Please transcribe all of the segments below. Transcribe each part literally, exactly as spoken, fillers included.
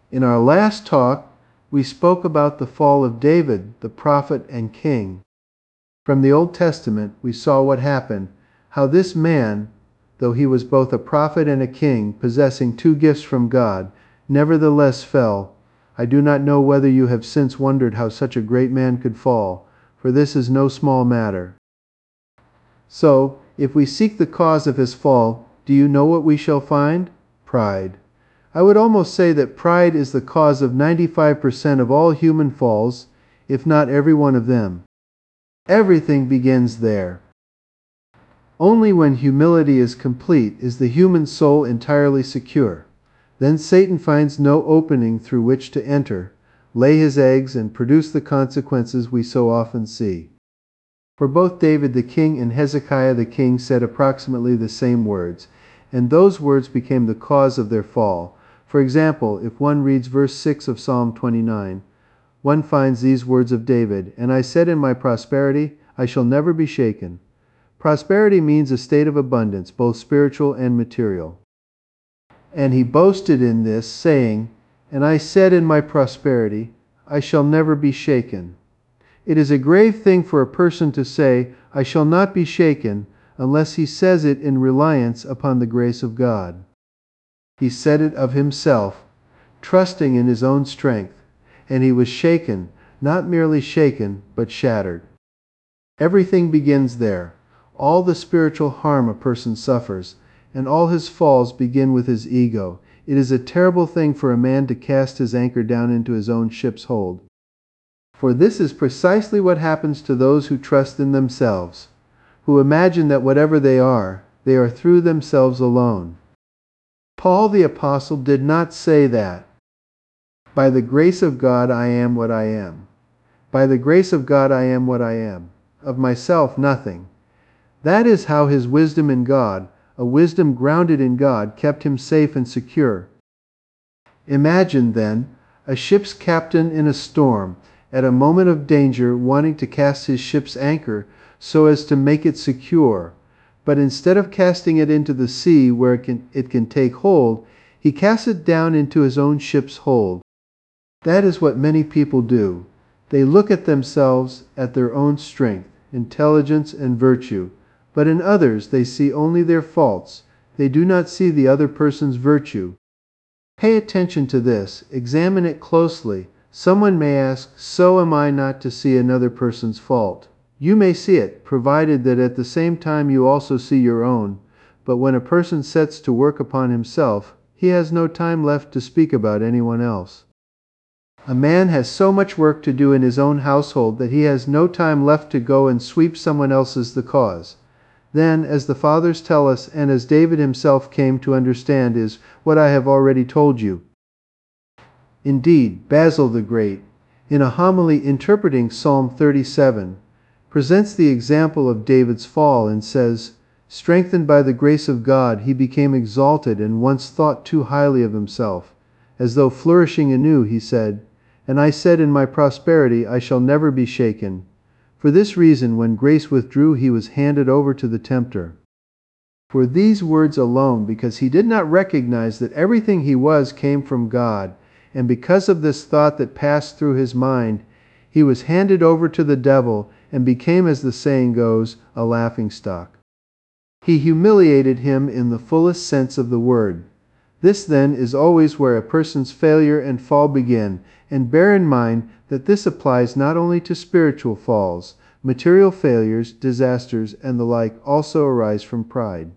In our last talk, we spoke about the fall of David, the prophet and king. From the Old Testament, we saw what happened, how this man, though he was both a prophet and a king, possessing two gifts from God, nevertheless fell. I do not know whether you have since wondered how such a great man could fall, for this is no small matter. So, if we seek the cause of his fall, do you know what we shall find? Pride. I would almost say that pride is the cause of ninety-five percent of all human falls, if not every one of them. Everything begins there. Only when humility is complete is the human soul entirely secure. Then Satan finds no opening through which to enter, lay his eggs, and produce the consequences we so often see. For both David the king and Hezekiah the king said approximately the same words, and those words became the cause of their fall. For example, if one reads verse six of Psalm twenty-nine, one finds these words of David, "And I said in my prosperity, I shall never be shaken." Prosperity means a state of abundance, both spiritual and material. And he boasted in this, saying, "And I said in my prosperity, I shall never be shaken." It is a grave thing for a person to say, "I shall not be shaken," unless he says it in reliance upon the grace of God. He said it of himself, trusting in his own strength, and he was shaken, not merely shaken, but shattered. Everything begins there. All the spiritual harm a person suffers, and all his falls begin with his ego. It is a terrible thing for a man to cast his anchor down into his own ship's hold. For this is precisely what happens to those who trust in themselves, who imagine that whatever they are, they are through themselves alone. Paul the Apostle did not say that. By the grace of God I am what I am. By the grace of God I am what I am. Of myself nothing. That is how his wisdom in God, a wisdom grounded in God, kept him safe and secure. Imagine, then, a ship's captain in a storm, at a moment of danger, wanting to cast his ship's anchor so as to make it secure. But instead of casting it into the sea where it can, it can take hold, he casts it down into his own ship's hold. That is what many people do. They look at themselves, at their own strength, intelligence, and virtue. But in others they see only their faults. They do not see the other person's virtue. Pay attention to this. Examine it closely. Someone may ask, "So am I not to see another person's fault?" You may see it, provided that at the same time you also see your own. But when a person sets to work upon himself, he has no time left to speak about anyone else. A man has so much work to do in his own household that he has no time left to go and sweep someone else's the cause. Then, as the Fathers tell us, and as David himself came to understand, is what I have already told you. Indeed, Basil the Great, in a homily interpreting Psalm thirty-seven, presents the example of David's fall and says, "Strengthened by the grace of God, he became exalted and once thought too highly of himself. As though flourishing anew, he said, 'And I said in my prosperity, I shall never be shaken.' For this reason, when grace withdrew, he was handed over to the tempter." For these words alone, because he did not recognize that everything he was came from God, and because of this thought that passed through his mind, he was handed over to the devil and became, as the saying goes, a laughingstock. He humiliated him in the fullest sense of the word. This, then, is always where a person's failure and fall begin, and bear in mind that this applies not only to spiritual falls. Material failures, disasters, and the like also arise from pride.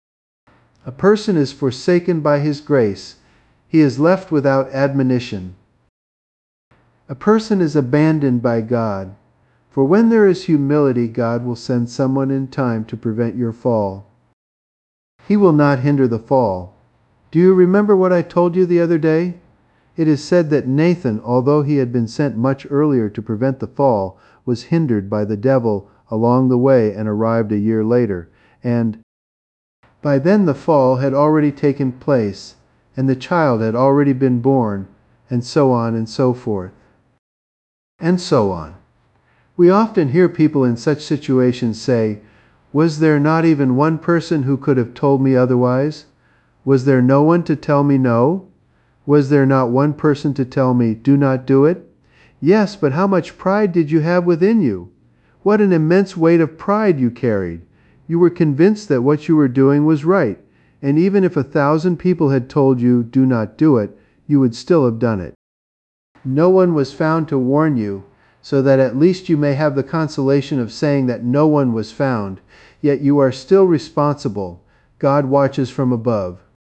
A person is forsaken by his grace. He is left without admonition. A person is abandoned by God. For when there is humility, God will send someone in time to prevent your fall. He will not hinder the fall. Do you remember what I told you the other day? It is said that Nathan, although he had been sent much earlier to prevent the fall, was hindered by the devil along the way and arrived a year later, and by then the fall had already taken place, and the child had already been born, and so on and so forth. And so on. We often hear people in such situations say, "Was there not even one person who could have told me otherwise? Was there no one to tell me no?" Was there not one person to tell me, "Do not do it"? Yes, but how much pride did you have within you? What an immense weight of pride you carried. You were convinced that what you were doing was right, and even if a thousand people had told you, "Do not do it," you would still have done it. No one was found to warn you, so that at least you may have the consolation of saying that no one was found, yet you are still responsible. God watches from above.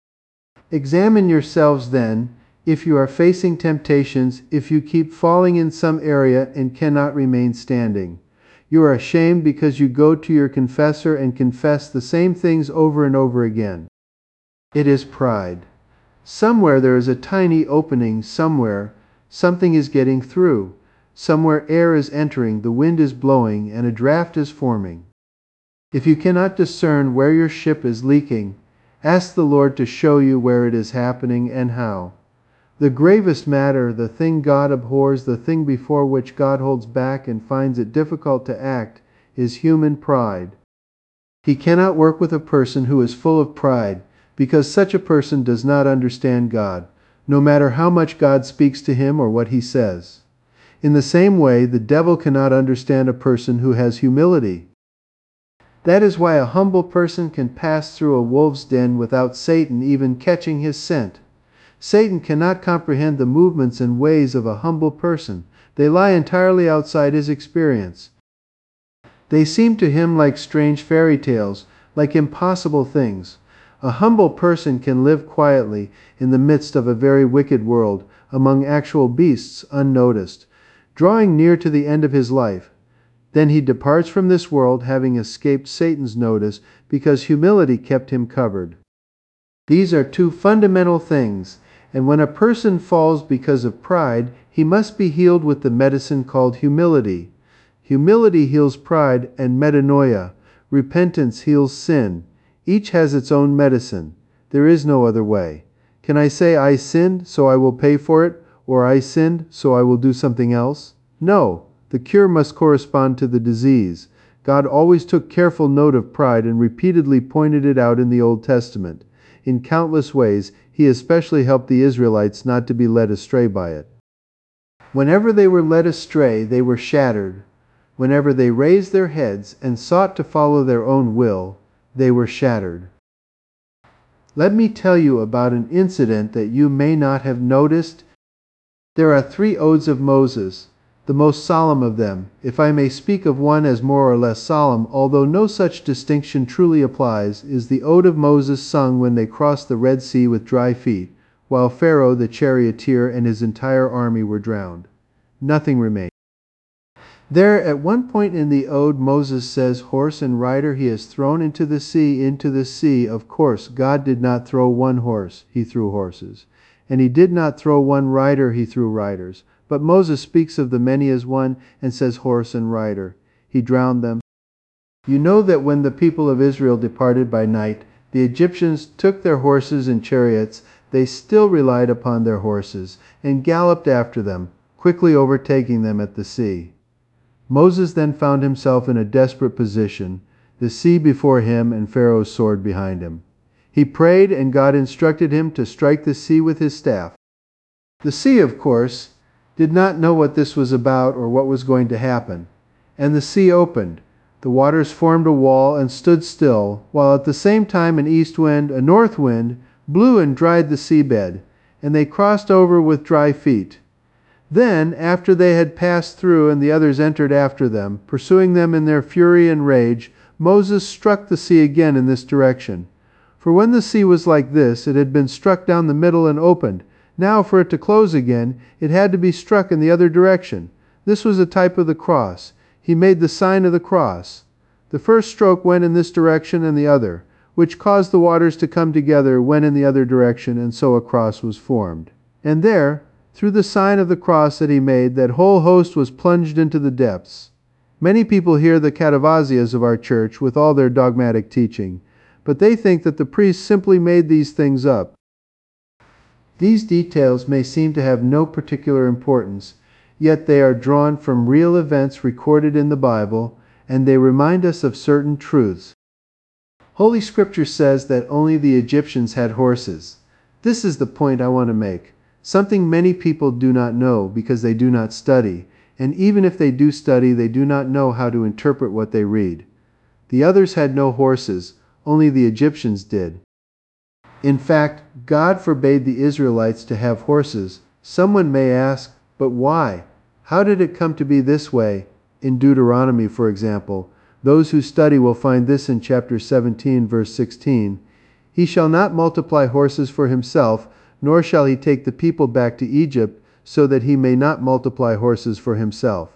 Examine yourselves then, if you are facing temptations, if you keep falling in some area and cannot remain standing. You are ashamed because you go to your confessor and confess the same things over and over again. It is pride. Somewhere there is a tiny opening, somewhere something is getting through. Somewhere air is entering, the wind is blowing, and a draft is forming. If you cannot discern where your ship is leaking, ask the Lord to show you where it is happening and how. The gravest matter, the thing God abhors, the thing before which God holds back and finds it difficult to act, is human pride. He cannot work with a person who is full of pride, because such a person does not understand God, no matter how much God speaks to him or what he says. In the same way, the devil cannot understand a person who has humility. That is why a humble person can pass through a wolf's den without Satan even catching his scent. Satan cannot comprehend the movements and ways of a humble person. They lie entirely outside his experience. They seem to him like strange fairy tales, like impossible things. A humble person can live quietly in the midst of a very wicked world, among actual beasts unnoticed, drawing near to the end of his life. Then he departs from this world, having escaped Satan's notice, because humility kept him covered. These are two fundamental things, and when a person falls because of pride, he must be healed with the medicine called humility. Humility heals pride, and metanoia, repentance, heals sin. Each has its own medicine. There is no other way. Can I say, "I sinned, so I will pay for it," or "I sinned, so I will do something else"? No. The cure must correspond to the disease. God always took careful note of pride and repeatedly pointed it out in the Old Testament. In countless ways, he especially helped the Israelites not to be led astray by it. Whenever they were led astray, they were shattered. Whenever they raised their heads and sought to follow their own will, they were shattered. Let me tell you about an incident that you may not have noticed. There are three odes of Moses, the most solemn of them, if I may speak of one as more or less solemn, although no such distinction truly applies, is the ode of Moses sung when they crossed the Red Sea with dry feet, while Pharaoh the charioteer and his entire army were drowned. Nothing remained. There, at one point in the ode, Moses says, "Horse and rider he has thrown into the sea, into the sea." Of course, God did not throw one horse, he threw horses. And he did not throw one rider, he threw riders. But Moses speaks of the many as one and says horse and rider. He drowned them. You know that when the people of Israel departed by night, the Egyptians took their horses and chariots. They still relied upon their horses and galloped after them, quickly overtaking them at the sea. Moses then found himself in a desperate position, the sea before him and Pharaoh's sword behind him. He prayed, and God instructed him to strike the sea with his staff. The sea, of course, did not know what this was about or what was going to happen. And the sea opened. The waters formed a wall and stood still, while at the same time an east wind, a north wind, blew and dried the seabed, and they crossed over with dry feet. Then, after they had passed through and the others entered after them, pursuing them in their fury and rage, Moses struck the sea again in this direction. For when the sea was like this, it had been struck down the middle and opened. Now, for it to close again, it had to be struck in the other direction. This was a type of the cross. He made the sign of the cross. The first stroke went in this direction and the other, which caused the waters to come together, went in the other direction, and so a cross was formed. And there, through the sign of the cross that he made, that whole host was plunged into the depths. Many people hear the Catavasias of our church with all their dogmatic teaching, but they think that the priests simply made these things up. These details may seem to have no particular importance, yet they are drawn from real events recorded in the Bible, and they remind us of certain truths. Holy Scripture says that only the Egyptians had horses. This is the point I want to make. something many people do not know because they do not study, and even if they do study, they do not know how to interpret what they read. The others had no horses, only the Egyptians did. In fact, God forbade the Israelites to have horses. Someone may ask, but why? How did it come to be this way? In Deuteronomy, for example, those who study will find this in chapter seventeen, verse sixteen. He shall not multiply horses for himself, nor shall he take the people back to Egypt, so that he may not multiply horses for himself.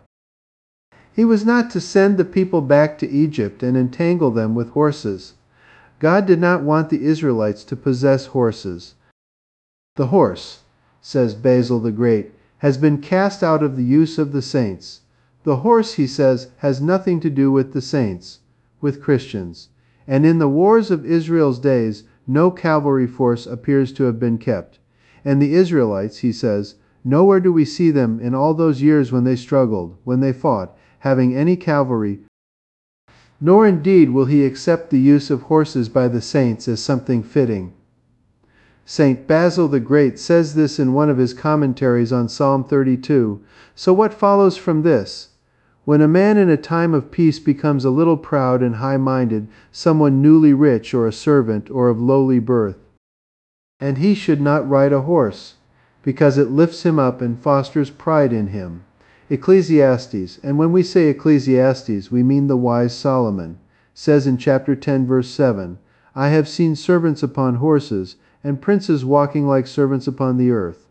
He was not to send the people back to Egypt and entangle them with horses. God did not want the Israelites to possess horses. The horse, says Basil the Great, has been cast out of the use of the saints. The horse, he says, has nothing to do with the saints, with Christians. And in the wars of Israel's days, no cavalry force appears to have been kept. And the Israelites, he says, nowhere do we see them in all those years when they struggled, when they fought, having any cavalry, nor indeed will he accept the use of horses by the saints as something fitting. Saint Basil the Great says this in one of his commentaries on Psalm thirty-two. So what follows from this? When a man in a time of peace becomes a little proud and high-minded, someone newly rich or a servant or of lowly birth, and he should not ride a horse, because it lifts him up and fosters pride in him. Ecclesiastes, and when we say Ecclesiastes, we mean the wise Solomon, says in chapter ten, verse seven, I have seen servants upon horses, and princes walking like servants upon the earth.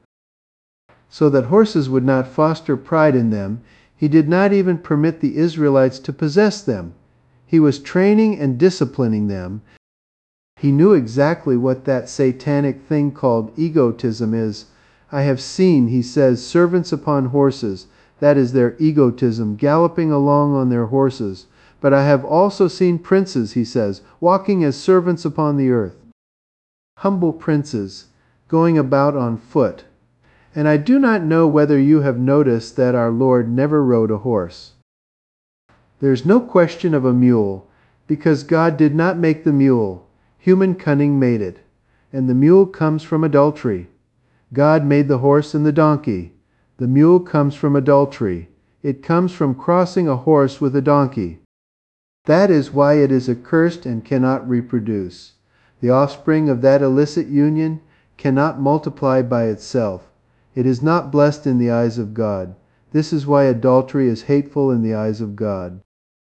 So that horses would not foster pride in them, he did not even permit the Israelites to possess them. He was training and disciplining them. He knew exactly what that satanic thing called egotism is. I have seen, he says, servants upon horses, that is their egotism, galloping along on their horses. But I have also seen princes, he says, walking as servants upon the earth. Humble princes, going about on foot. And I do not know whether you have noticed that our Lord never rode a horse. There's no question of a mule, because God did not make the mule. Human cunning made it. And the mule comes from adultery. God made the horse and the donkey. The mule comes from adultery. It comes from crossing a horse with a donkey. That is why it is accursed and cannot reproduce. The offspring of that illicit union cannot multiply by itself. It is not blessed in the eyes of God. This is why adultery is hateful in the eyes of God.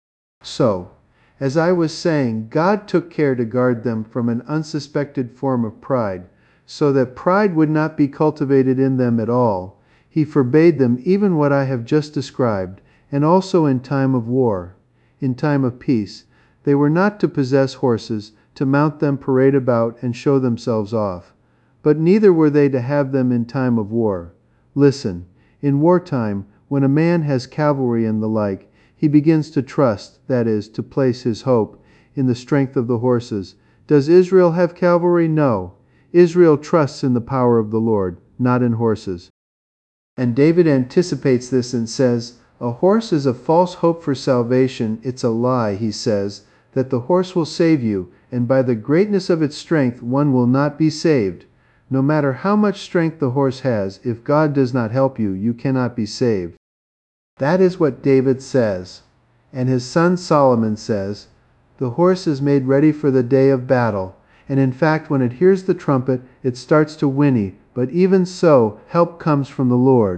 So, as I was saying, God took care to guard them from an unsuspected form of pride, so that pride would not be cultivated in them at all. He forbade them even what I have just described, and also in time of war. In time of peace, they were not to possess horses, to mount them, parade about, and show themselves off. But neither were they to have them in time of war. Listen, in wartime, when a man has cavalry and the like, he begins to trust, that is, to place his hope, in the strength of the horses. Does Israel have cavalry? No. Israel trusts in the power of the Lord, not in horses. And David anticipates this and says, a horse is a false hope for salvation. It's a lie, he says, that the horse will save you, and by the greatness of its strength one will not be saved. No matter how much strength the horse has, if God does not help you, you cannot be saved. That is what David says. And his son Solomon says, the horse is made ready for the day of battle, and in fact when it hears the trumpet, it starts to whinny, but even so, help comes from the Lord.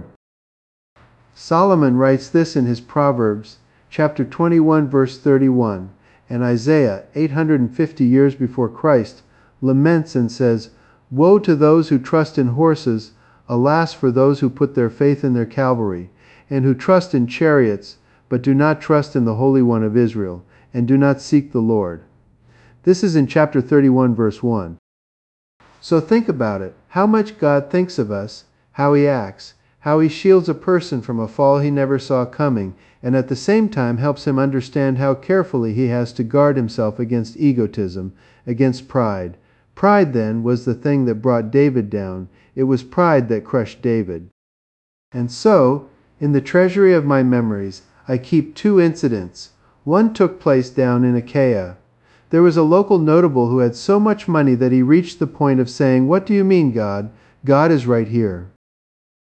Solomon writes this in his Proverbs, chapter twenty-one, verse thirty-one, and Isaiah, eight hundred fifty years before Christ, laments and says, woe to those who trust in horses, alas for those who put their faith in their cavalry, and who trust in chariots, but do not trust in the Holy One of Israel, and do not seek the Lord. This is in chapter thirty-one, verse one. So think about it, how much God thinks of us, how He acts, how He shields a person from a fall he never saw coming, and at the same time helps him understand how carefully he has to guard himself against egotism, against pride. Pride, then, was the thing that brought David down. It was pride that crushed David. And so, in the treasury of my memories, I keep two incidents. One took place down in Achaia. There was a local notable who had so much money that he reached the point of saying, what do you mean, God? God is right here.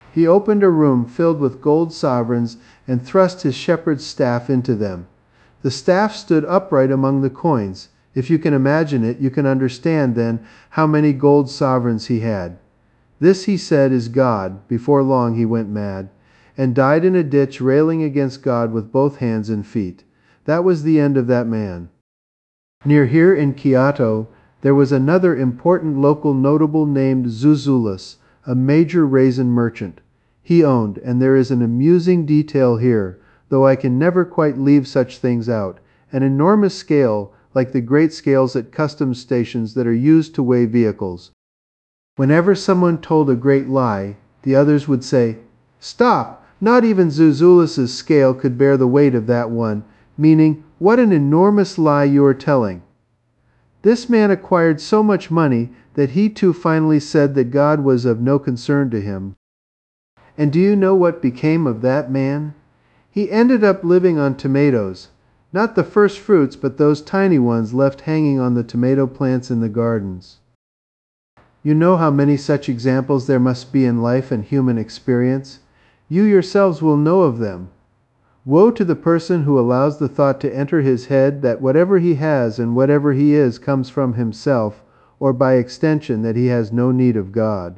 He opened a room filled with gold sovereigns and thrust his shepherd's staff into them. The staff stood upright among the coins. If you can imagine it, you can understand then how many gold sovereigns he had. This, he said, is God. Before long he went mad, and died in a ditch railing against God with both hands and feet. That was the end of that man. Near here in Kiato, there was another important local notable named Zuzulus, a major raisin merchant. He owned, and there is an amusing detail here, though I can never quite leave such things out, an enormous scale like the great scales at customs stations that are used to weigh vehicles. Whenever someone told a great lie, the others would say, "Stop! Not even Zuzulus's scale could bear the weight of that one," meaning, "What an enormous lie you are telling." This man acquired so much money that he too finally said that God was of no concern to him. And do you know what became of that man? He ended up living on tomatoes. Not the first fruits, but those tiny ones left hanging on the tomato plants in the gardens. You know how many such examples there must be in life and human experience. You yourselves will know of them. Woe to the person who allows the thought to enter his head that whatever he has and whatever he is comes from himself, or by extension that he has no need of God.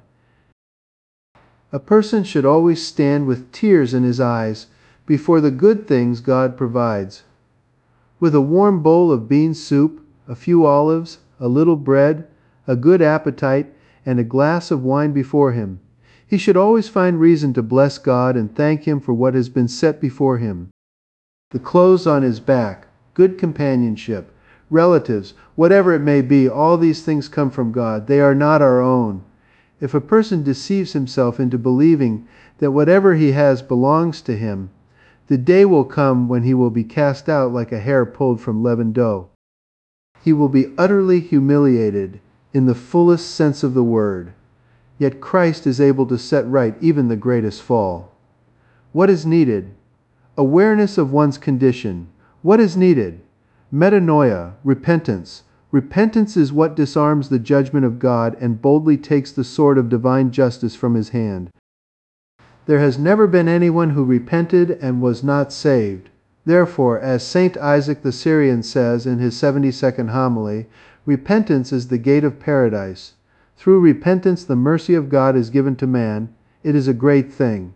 A person should always stand with tears in his eyes before the good things God provides. With a warm bowl of bean soup, a few olives, a little bread, a good appetite, and a glass of wine before him, he should always find reason to bless God and thank Him for what has been set before him. The clothes on his back, good companionship, relatives, whatever it may be, all these things come from God. They are not our own. If a person deceives himself into believing that whatever he has belongs to him, the day will come when he will be cast out like a hare pulled from leavened dough. He will be utterly humiliated in the fullest sense of the word. Yet Christ is able to set right even the greatest fall. What is needed? Awareness of one's condition. What is needed? Metanoia, repentance. Repentance is what disarms the judgment of God and boldly takes the sword of divine justice from His hand. There has never been anyone who repented and was not saved. Therefore, as Saint Isaac the Syrian says in his seventy-second homily, repentance is the gate of paradise. Through repentance the mercy of God is given to man. It is a great thing.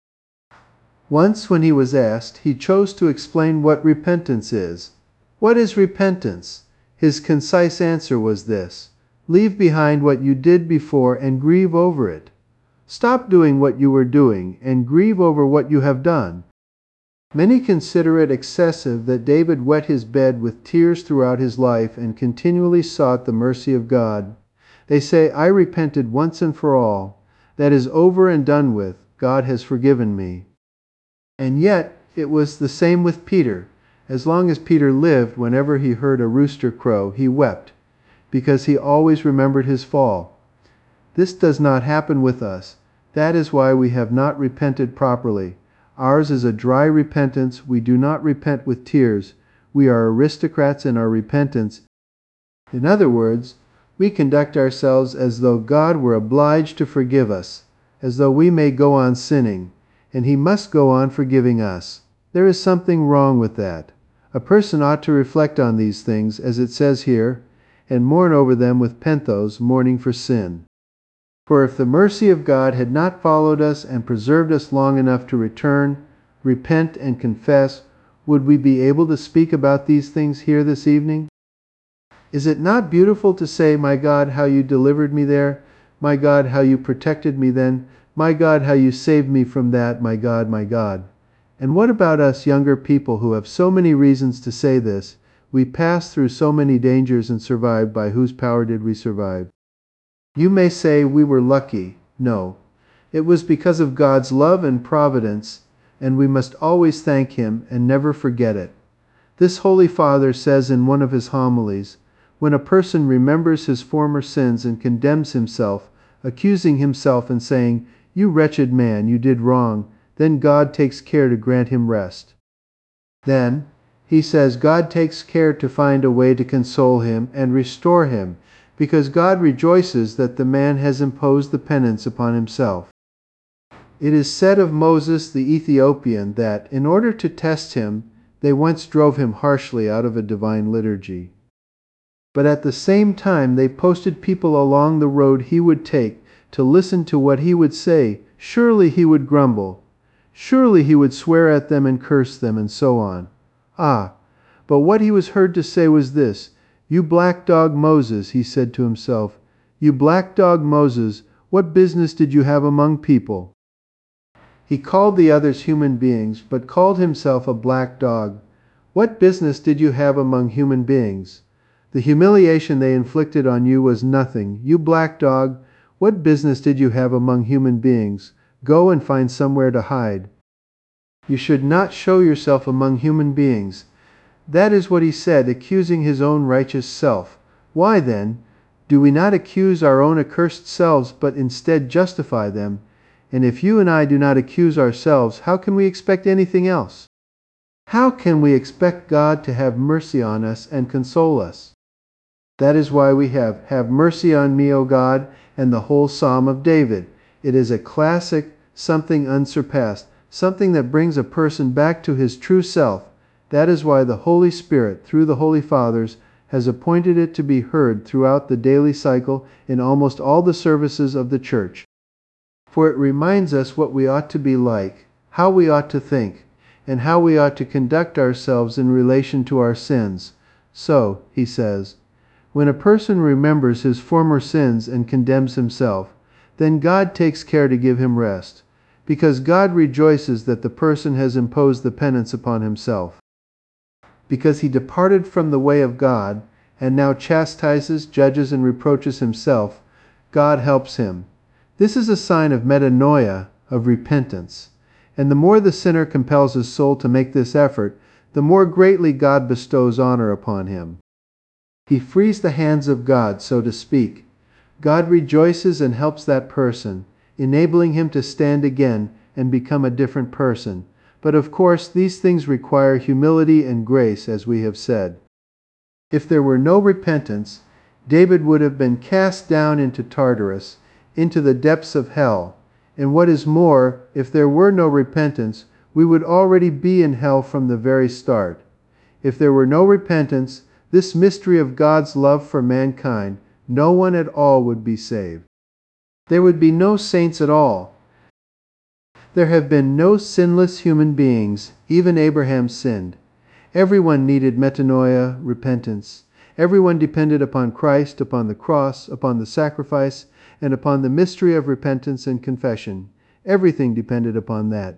Once when he was asked, he chose to explain what repentance is. What is repentance? His concise answer was this: leave behind what you did before and grieve over it. Stop doing what you were doing and grieve over what you have done. Many consider it excessive that David wet his bed with tears throughout his life and continually sought the mercy of God. They say, "I repented once and for all. That is over and done with. God has forgiven me." And yet it was the same with Peter. As long as Peter lived, whenever he heard a rooster crow, he wept, because he always remembered his fall. This does not happen with us. That is why we have not repented properly. Ours is a dry repentance. We do not repent with tears. We are aristocrats in our repentance. In other words, we conduct ourselves as though God were obliged to forgive us, as though we may go on sinning, and He must go on forgiving us. There is something wrong with that. A person ought to reflect on these things, as it says here, and mourn over them with penthos, mourning for sin. For if the mercy of God had not followed us and preserved us long enough to return, repent, and confess, would we be able to speak about these things here this evening? Is it not beautiful to say, "My God, how you delivered me there. My God, how you protected me then. My God, how you saved me from that. My God, my God." And what about us younger people who have so many reasons to say this? We passed through so many dangers and survived. By whose power did we survive? You may say we were lucky. No. It was because of God's love and providence, and we must always thank Him and never forget it. This Holy Father says in one of his homilies, when a person remembers his former sins and condemns himself, accusing himself and saying, "You wretched man, you did wrong," then God takes care to grant him rest. Then, he says, God takes care to find a way to console him and restore him, because God rejoices that the man has imposed the penance upon himself. It is said of Moses the Ethiopian that, in order to test him, they once drove him harshly out of a divine liturgy. But at the same time they posted people along the road he would take to listen to what he would say. Surely he would grumble. Surely he would swear at them and curse them, and so on. Ah, but what he was heard to say was this: "You black dog Moses," he said to himself, "you black dog Moses, what business did you have among people?" He called the others human beings, but called himself a black dog. What business did you have among human beings? The humiliation they inflicted on you was nothing. You black dog, what business did you have among human beings? Go and find somewhere to hide. You should not show yourself among human beings. That is what he said, accusing his own righteous self. Why then do we not accuse our own accursed selves, but instead justify them? And if you and I do not accuse ourselves, how can we expect anything else? How can we expect God to have mercy on us and console us? That is why we have, "Have mercy on me, O God," and the whole Psalm of David. It is a classic, something unsurpassed, something that brings a person back to his true self. That is why the Holy Spirit, through the Holy Fathers, has appointed it to be heard throughout the daily cycle in almost all the services of the Church. For it reminds us what we ought to be like, how we ought to think, and how we ought to conduct ourselves in relation to our sins. So, he says, when a person remembers his former sins and condemns himself, then God takes care to give him rest, because God rejoices that the person has imposed the penance upon himself. Because he departed from the way of God, and now chastises, judges, and reproaches himself, God helps him. This is a sign of metanoia, of repentance. And the more the sinner compels his soul to make this effort, the more greatly God bestows honor upon him. He frees the hands of God, so to speak. God rejoices and helps that person, enabling him to stand again and become a different person. But of course, these things require humility and grace, as we have said. If there were no repentance, David would have been cast down into Tartarus, into the depths of hell. And what is more, if there were no repentance, we would already be in hell from the very start. If there were no repentance, this mystery of God's love for mankind, no one at all would be saved. There would be no saints at all. There have been no sinless human beings. Even Abraham sinned. Everyone needed metanoia, repentance. Everyone depended upon Christ, upon the cross, upon the sacrifice, and upon the mystery of repentance and confession. Everything depended upon that.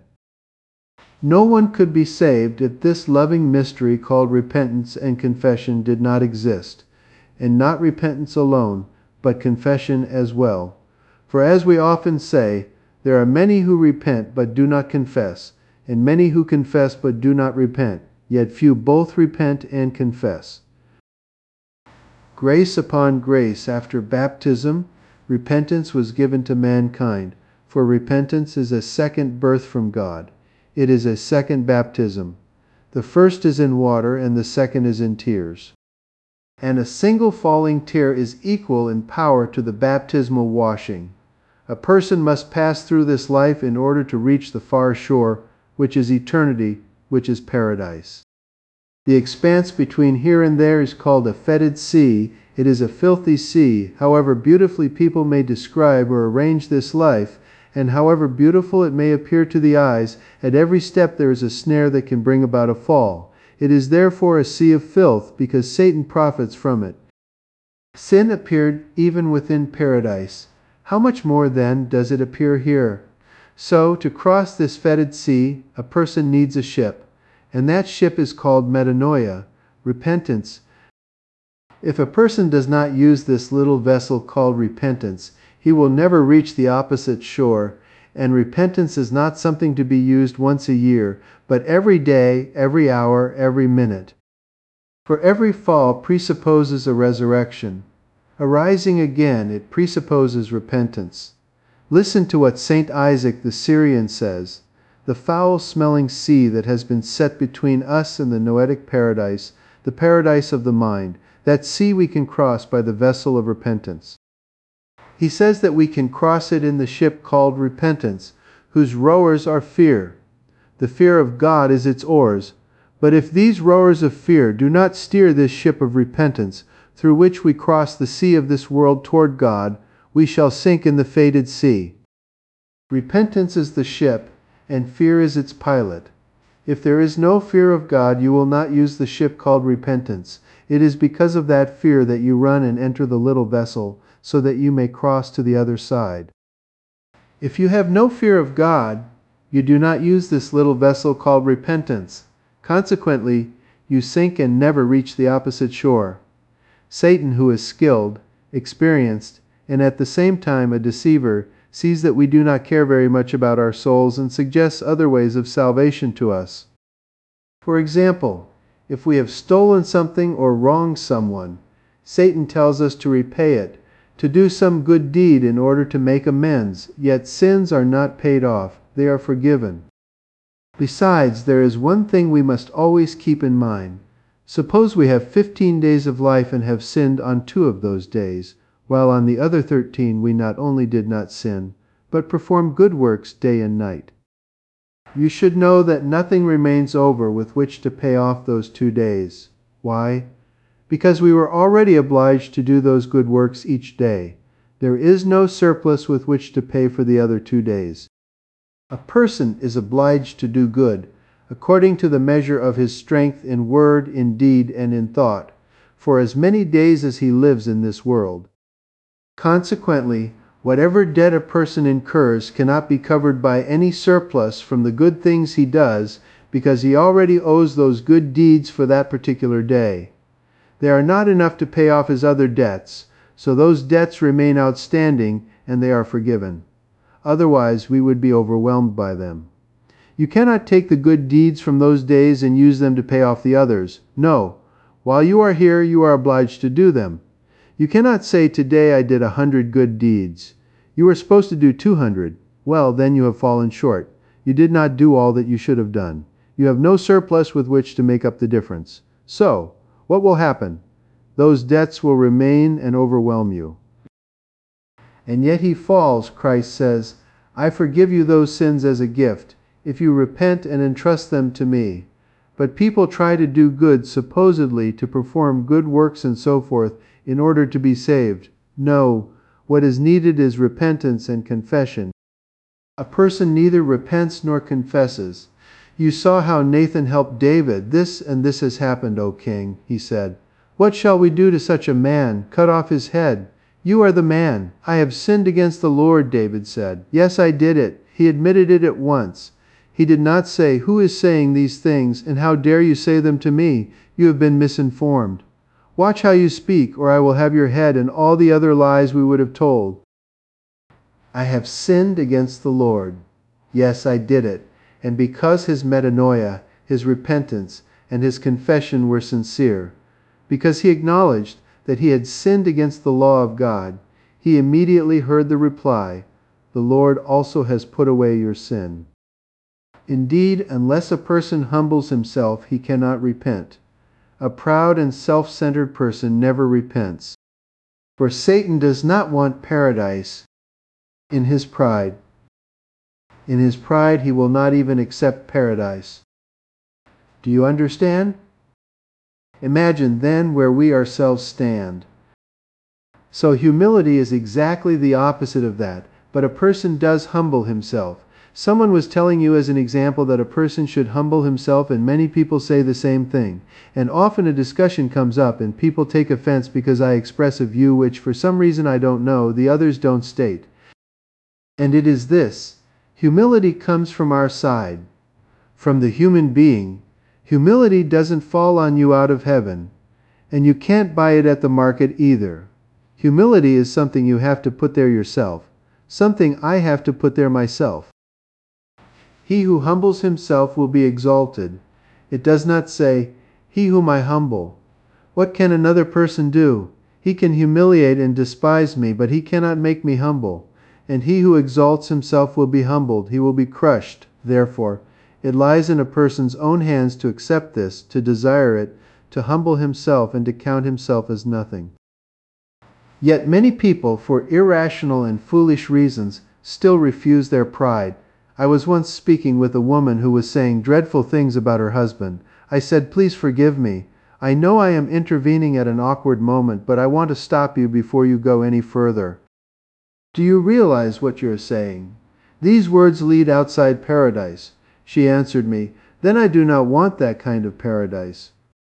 No one could be saved if this loving mystery called repentance and confession did not exist, and not repentance alone, but confession as well. For as we often say, there are many who repent but do not confess, and many who confess but do not repent, yet few both repent and confess. Grace upon grace after baptism, repentance was given to mankind, for repentance is a second birth from God. It is a second baptism. The first is in water, and the second is in tears. And a single falling tear is equal in power to the baptismal washing. A person must pass through this life in order to reach the far shore, which is eternity, which is paradise. The expanse between here and there is called a fetid sea. It is a filthy sea. However beautifully people may describe or arrange this life, and however beautiful it may appear to the eyes, at every step there is a snare that can bring about a fall. It is therefore a sea of filth, because Satan profits from it. Sin appeared even within paradise. How much more, then, does it appear here? So, to cross this fetid sea, a person needs a ship, and that ship is called metanoia, repentance. If a person does not use this little vessel called repentance, he will never reach the opposite shore, and repentance is not something to be used once a year, but every day, every hour, every minute. For every fall presupposes a resurrection. Arising again, it presupposes repentance. Listen to what Saint Isaac the Syrian says: the foul-smelling sea that has been set between us and the noetic paradise, the paradise of the mind, that sea we can cross by the vessel of repentance. He says that we can cross it in the ship called repentance, whose rowers are fear. The fear of God is its oars. But if these rowers of fear do not steer this ship of repentance, through which we cross the sea of this world toward God, we shall sink in the fated sea. Repentance is the ship, and fear is its pilot. If there is no fear of God, you will not use the ship called repentance. It is because of that fear that you run and enter the little vessel, so that you may cross to the other side. If you have no fear of God, you do not use this little vessel called repentance. Consequently, you sink and never reach the opposite shore. Satan, who is skilled, experienced, and at the same time a deceiver, sees that we do not care very much about our souls and suggests other ways of salvation to us. For example, if we have stolen something or wronged someone, Satan tells us to repay it, to do some good deed in order to make amends, yet sins are not paid off, they are forgiven. Besides, there is one thing we must always keep in mind. Suppose we have fifteen days of life and have sinned on two of those days, while on the other thirteen we not only did not sin, but performed good works day and night. You should know that nothing remains over with which to pay off those two days. Why? Because we were already obliged to do those good works each day. There is no surplus with which to pay for the other two days. A person is obliged to do good, according to the measure of his strength in word, in deed, and in thought, for as many days as he lives in this world. Consequently, whatever debt a person incurs cannot be covered by any surplus from the good things he does, because he already owes those good deeds for that particular day. They are not enough to pay off his other debts, so those debts remain outstanding and they are forgiven. Otherwise, we would be overwhelmed by them. You cannot take the good deeds from those days and use them to pay off the others. No, while you are here, you are obliged to do them. You cannot say, "Today I did a hundred good deeds." You were supposed to do two hundred. Well, then you have fallen short. You did not do all that you should have done. You have no surplus with which to make up the difference. So, what will happen? Those debts will remain and overwhelm you. And yet he falls, Christ says, "I forgive you those sins as a gift, if you repent and entrust them to me." But people try to do good, supposedly to perform good works and so forth, in order to be saved. No, what is needed is repentance and confession. A person neither repents nor confesses. You saw how Nathan helped David. "This and this has happened, O king," he said. "What shall we do to such a man? Cut off his head." "You are the man." "I have sinned against the Lord," David said. "Yes, I did it." He admitted it at once. He did not say, "Who is saying these things, and how dare you say them to me? You have been misinformed. Watch how you speak, or I will have your head," and all the other lies we would have told. "I have sinned against the Lord." Yes, I did it. And because his metanoia, his repentance, and his confession were sincere, because he acknowledged that he had sinned against the law of God, he immediately heard the reply, "The Lord also has put away your sin." Indeed, unless a person humbles himself, he cannot repent. A proud and self-centered person never repents. For Satan does not want paradise in his pride. In his pride, he will not even accept paradise. Do you understand? Imagine then where we ourselves stand. So humility is exactly the opposite of that, but a person does humble himself. Someone was telling you as an example that a person should humble himself, and many people say the same thing. And often a discussion comes up and people take offense because I express a view which for some reason I don't know, the others don't state. And it is this: humility comes from our side, from the human being. Humility doesn't fall on you out of heaven, and you can't buy it at the market either. Humility is something you have to put there yourself, something I have to put there myself. He who humbles himself will be exalted. It does not say, "He whom I humble." What can another person do? He can humiliate and despise me, but he cannot make me humble. And he who exalts himself will be humbled. He will be crushed. Therefore, it lies in a person's own hands to accept this, to desire it, to humble himself, and to count himself as nothing. Yet many people, for irrational and foolish reasons, still refuse their pride. I was once speaking with a woman who was saying dreadful things about her husband. I said, "Please forgive me. I know I am intervening at an awkward moment, but I want to stop you before you go any further. Do you realize what you are saying? These words lead outside paradise." She answered me, "Then I do not want that kind of paradise."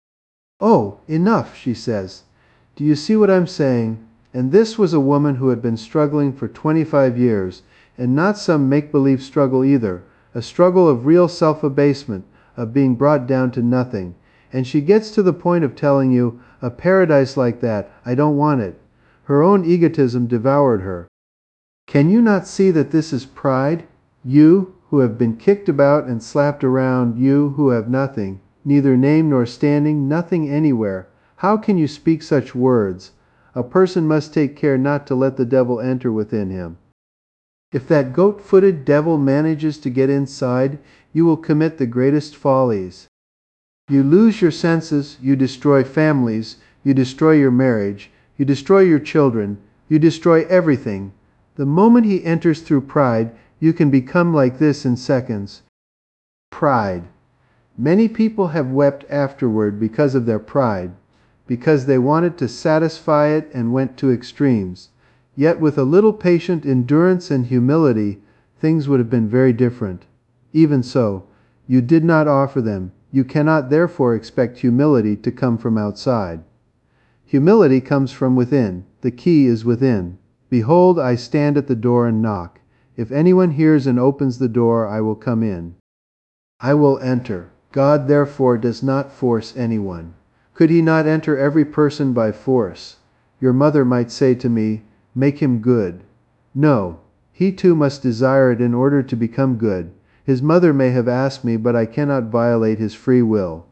"Oh, enough," she says. "Do you see what I'm saying?" And this was a woman who had been struggling for twenty-five years, and not some make-believe struggle either, a struggle of real self-abasement, of being brought down to nothing. And she gets to the point of telling you, "A paradise like that, I don't want it." Her own egotism devoured her. Can you not see that this is pride? You, who have been kicked about and slapped around, you who have nothing, neither name nor standing, nothing anywhere. How can you speak such words? A person must take care not to let the devil enter within him. If that goat-footed devil manages to get inside, you will commit the greatest follies. You lose your senses, you destroy families, you destroy your marriage, you destroy your children, you destroy everything. The moment he enters through pride, you can become like this in seconds. Pride. Many people have wept afterward because of their pride, because they wanted to satisfy it and went to extremes. Yet with a little patient endurance and humility, things would have been very different. Even so, you did not offer them. You cannot therefore expect humility to come from outside. Humility comes from within. The key is within. "Behold, I stand at the door and knock. If anyone hears and opens the door, I will come in. I will enter." God therefore does not force anyone. Could he not enter every person by force? Your mother might say to me, "Make him good." No, he too must desire it in order to become good. His mother may have asked me, but I cannot violate his free will.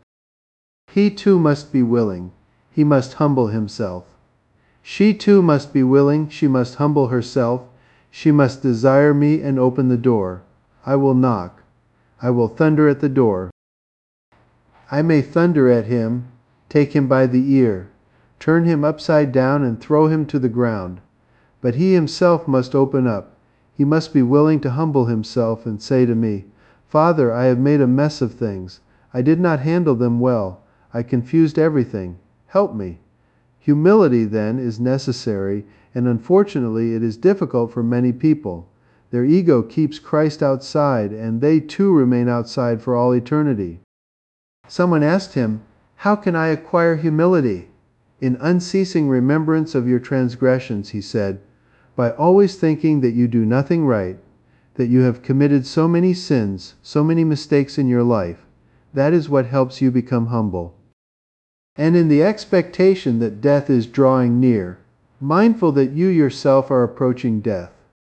He too must be willing. He must humble himself. She too must be willing. She must humble herself. She must desire me and open the door. I will knock. I will thunder at the door. I may thunder at him, take him by the ear, turn him upside down and throw him to the ground. But he himself must open up. He must be willing to humble himself and say to me, "Father, I have made a mess of things. I did not handle them well. I confused everything. Help me." Humility, then, is necessary, and unfortunately it is difficult for many people. Their ego keeps Christ outside, and they too remain outside for all eternity. Someone asked him, "How can I acquire humility?" "In unceasing remembrance of your transgressions," he said, "by always thinking that you do nothing right, that you have committed so many sins, so many mistakes in your life. That is what helps you become humble. And in the expectation that death is drawing near, mindful that you yourself are approaching death.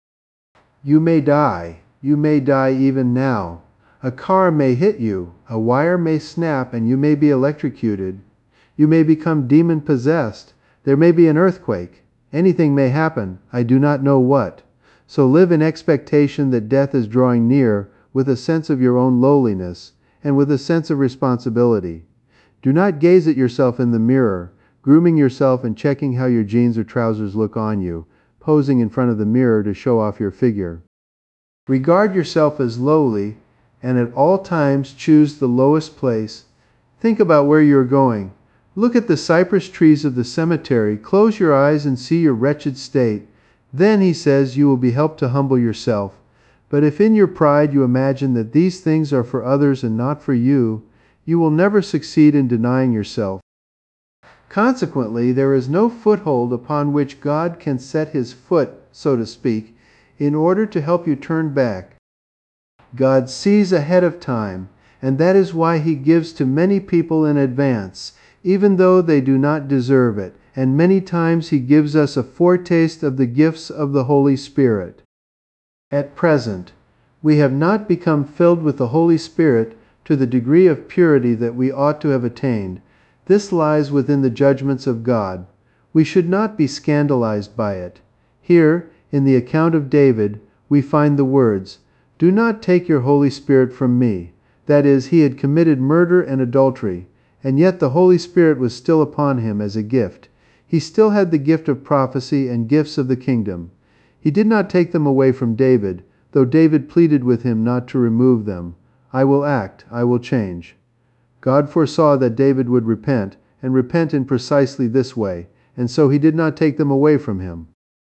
You may die. You may die even now. A car may hit you, a wire may snap, and you may be electrocuted. You may become demon-possessed. There may be an earthquake. Anything may happen. I do not know what. So live in expectation that death is drawing near, with a sense of your own lowliness, and with a sense of responsibility. Do not gaze at yourself in the mirror, grooming yourself and checking how your jeans or trousers look on you, posing in front of the mirror to show off your figure. Regard yourself as lowly, and at all times choose the lowest place. Think about where you are going. Look at the cypress trees of the cemetery. Close your eyes and see your wretched state. Then, he says, you will be helped to humble yourself. But if in your pride you imagine that these things are for others and not for you, you will never succeed in denying yourself. Consequently, there is no foothold upon which God can set his foot, so to speak, in order to help you turn back. God sees ahead of time, and that is why he gives to many people in advance, even though they do not deserve it, and many times he gives us a foretaste of the gifts of the Holy Spirit. At present, we have not become filled with the Holy Spirit to the degree of purity that we ought to have attained. This lies within the judgments of God. We should not be scandalized by it. Here, in the account of David, we find the words, "Do not take your Holy Spirit from me." That is, he had committed murder and adultery, and yet the Holy Spirit was still upon him as a gift. He still had the gift of prophecy and gifts of the kingdom. He did not take them away from David, though David pleaded with him not to remove them. I will act, I will change. God foresaw that David would repent, and repent in precisely this way, and so he did not take them away from him.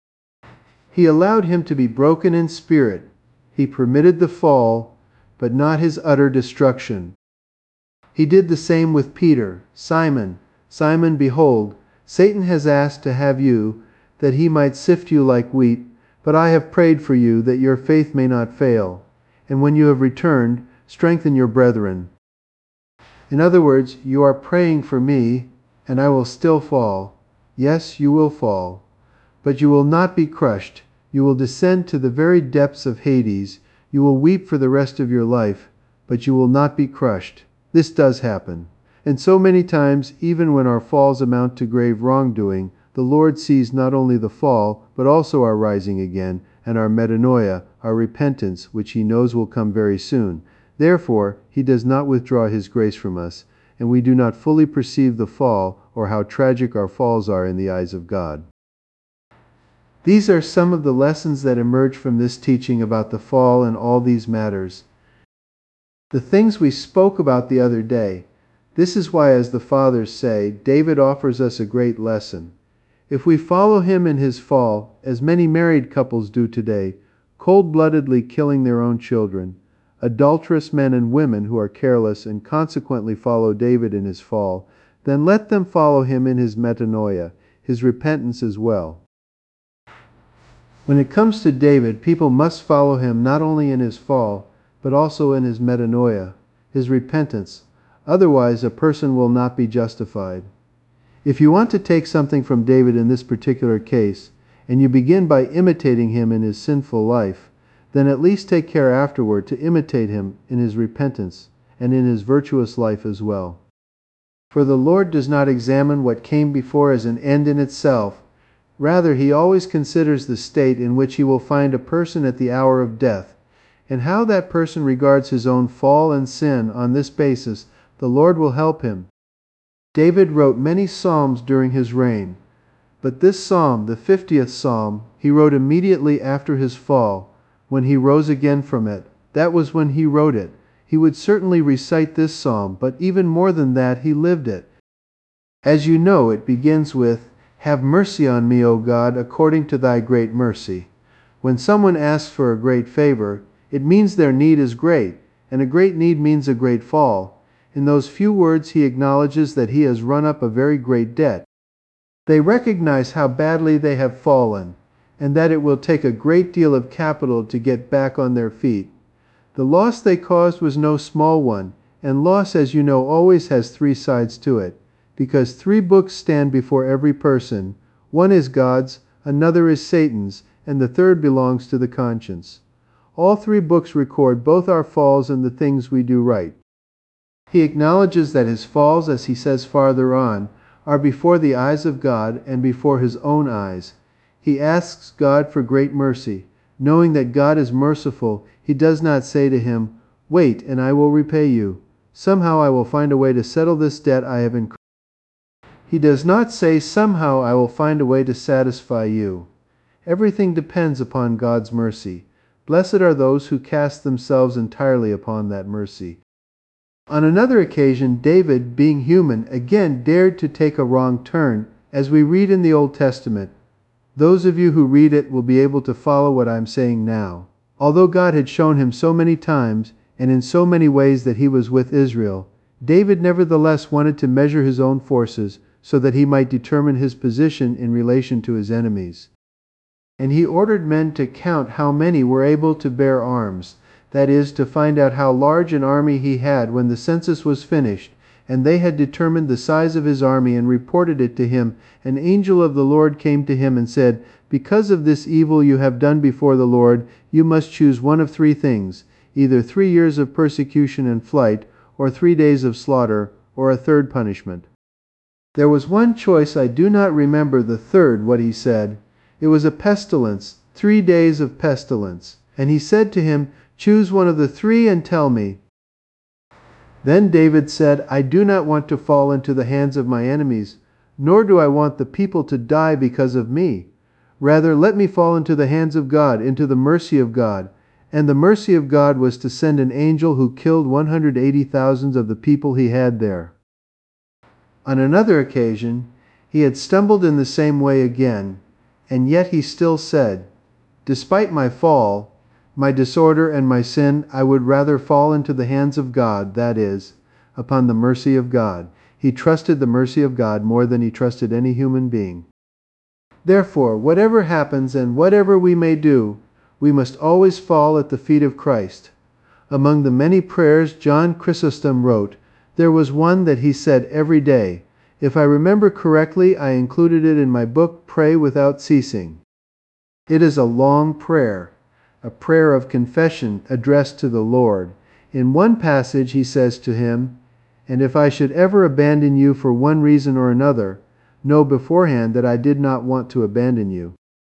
He allowed him to be broken in spirit. He permitted the fall, but not his utter destruction. He did the same with Peter. Simon, Simon, behold, Satan has asked to have you, that he might sift you like wheat, but I have prayed for you, that your faith may not fail. And when you have returned, strengthen your brethren. In other words, you are praying for me, and I will still fall. Yes, you will fall. But you will not be crushed. You will descend to the very depths of Hades. You will weep for the rest of your life, but you will not be crushed. This does happen. And so many times, even when our falls amount to grave wrongdoing, the Lord sees not only the fall, but also our rising again, and our metanoia, our repentance, which he knows will come very soon. Therefore, he does not withdraw his grace from us, and we do not fully perceive the fall or how tragic our falls are in the eyes of God. These are some of the lessons that emerge from this teaching about the fall and all these matters. The things we spoke about the other day. This is why, as the fathers say, David offers us a great lesson. If we follow him in his fall, as many married couples do today, cold-bloodedly killing their own children, adulterous men and women who are careless and consequently follow David in his fall, then let them follow him in his metanoia, his repentance as well. When it comes to David, people must follow him not only in his fall, but also in his metanoia, his repentance. Otherwise, a person will not be justified. If you want to take something from David in this particular case, and you begin by imitating him in his sinful life, then at least take care afterward to imitate him in his repentance and in his virtuous life as well. For the Lord does not examine what came before as an end in itself. Rather, he always considers the state in which he will find a person at the hour of death, and how that person regards his own fall and sin. On this basis, the Lord will help him. David wrote many psalms during his reign, but this psalm, the fiftieth psalm, he wrote immediately after his fall, when he rose again from it. That was when he wrote it. He would certainly recite this psalm, but even more than that, he lived it. As you know, it begins with, "Have mercy on me, O God, according to thy great mercy." When someone asks for a great favor, it means their need is great, and a great need means a great fall. In those few words, he acknowledges that he has run up a very great debt. They recognize how badly they have fallen, and that it will take a great deal of capital to get back on their feet. The loss they caused was no small one, and loss, as you know, always has three sides to it, because three books stand before every person. One is God's, another is Satan's, and the third belongs to the conscience. All three books record both our falls and the things we do right. He acknowledges that his falls, as he says farther on, are before the eyes of God and before his own eyes. He asks God for great mercy. Knowing that God is merciful, he does not say to him, "Wait, and I will repay you. Somehow I will find a way to settle this debt I have incurred." He does not say, "Somehow I will find a way to satisfy you." Everything depends upon God's mercy. Blessed are those who cast themselves entirely upon that mercy. On another occasion, David, being human, again dared to take a wrong turn, as we read in the Old Testament. Those of you who read it will be able to follow what I am saying now. Although God had shown him so many times, and in so many ways that he was with Israel, David nevertheless wanted to measure his own forces so that he might determine his position in relation to his enemies. And he ordered men to count how many were able to bear arms. That is, to find out how large an army he had when the census was finished, and they had determined the size of his army and reported it to him. An angel of the Lord came to him and said, "Because of this evil you have done before the Lord, you must choose one of three things, either three years of persecution and flight, or three days of slaughter, or a third punishment." There was one choice. I do not remember the third, what he said. It was a pestilence, three days of pestilence. And he said to him, "Choose one of the three and tell me." Then David said, "I do not want to fall into the hands of my enemies, nor do I want the people to die because of me. Rather, let me fall into the hands of God, into the mercy of God, And the mercy of God was to send an angel who killed one hundred eighty thousand of the people he had there. On another occasion, he had stumbled in the same way again, and yet he still said, "Despite my fall, my disorder and my sin, I would rather fall into the hands of God, that is, upon the mercy of God." He trusted the mercy of God more than he trusted any human being. Therefore, whatever happens and whatever we may do, we must always fall at the feet of Christ. Among the many prayers John Chrysostom wrote, there was one that he said every day. If I remember correctly, I included it in my book, Pray Without Ceasing. It is a long prayer, a prayer of confession addressed to the Lord. In one passage he says to him, "And if I should ever abandon you for one reason or another, know beforehand that I did not want to abandon you."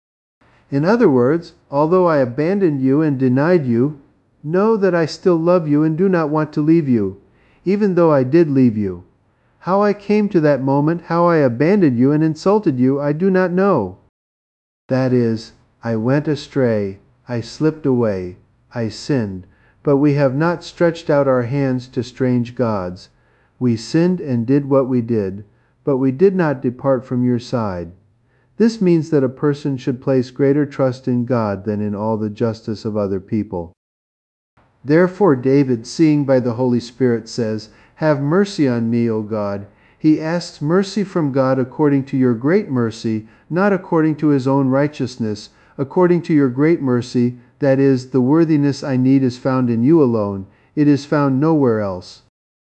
In other words, although I abandoned you and denied you, know that I still love you and do not want to leave you, even though I did leave you. How I came to that moment, how I abandoned you and insulted you, I do not know. That is, I went astray, I slipped away, I sinned, but we have not stretched out our hands to strange gods. We sinned and did what we did, but we did not depart from your side. This means that a person should place greater trust in God than in all the justice of other people. Therefore David, seeing by the Holy Spirit, says, "Have mercy on me, O God." He asks mercy from God according to your great mercy, not according to his own righteousness. According to your great mercy, that is, the worthiness I need is found in you alone. It is found nowhere else.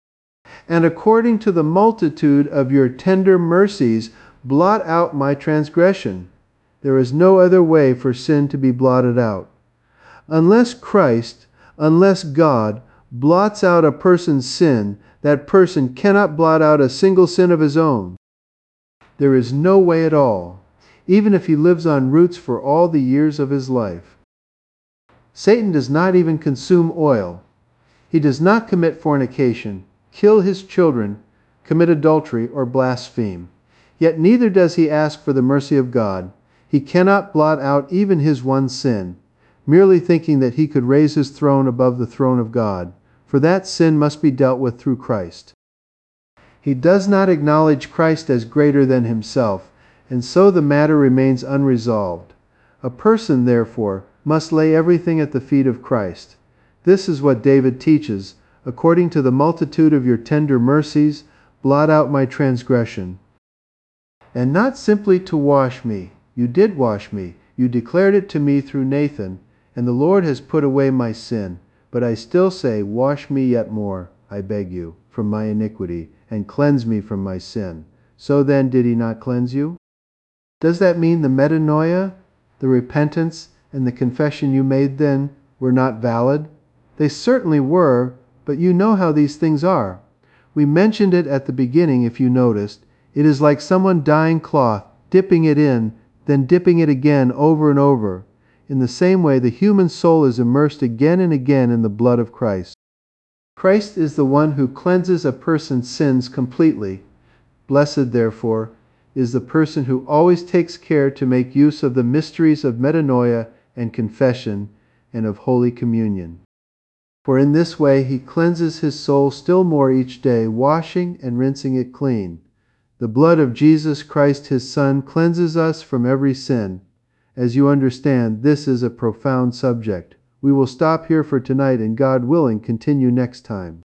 And according to the multitude of your tender mercies, blot out my transgression. There is no other way for sin to be blotted out. Unless Christ, unless God, blots out a person's sin, that person cannot blot out a single sin of his own. There is no way at all, even if he lives on roots for all the years of his life. Satan does not even consume oil. He does not commit fornication, kill his children, commit adultery, or blaspheme. Yet neither does he ask for the mercy of God. He cannot blot out even his one sin, merely thinking that he could raise his throne above the throne of God, for that sin must be dealt with through Christ. He does not acknowledge Christ as greater than himself, and so the matter remains unresolved. A person, therefore, must lay everything at the feet of Christ. This is what David teaches, "According to the multitude of your tender mercies, blot out my transgression." And not simply to wash me. You did wash me. You declared it to me through Nathan, and the Lord has put away my sin. But I still say, wash me yet more, I beg you, from my iniquity, and cleanse me from my sin. So then did he not cleanse you? Does that mean the metanoia, the repentance, and the confession you made then were not valid? They certainly were, but you know how these things are. We mentioned it at the beginning, if you noticed. It is like someone dyeing cloth, dipping it in, then dipping it again over and over. In the same way, the human soul is immersed again and again in the blood of Christ. Christ is the one who cleanses a person's sins completely. Blessed, therefore, is the person who always takes care to make use of the mysteries of metanoia and confession and of Holy Communion. For in this way he cleanses his soul still more each day, washing and rinsing it clean. The blood of Jesus Christ, his Son, cleanses us from every sin. As you understand, this is a profound subject. We will stop here for tonight and, God willing, continue next time.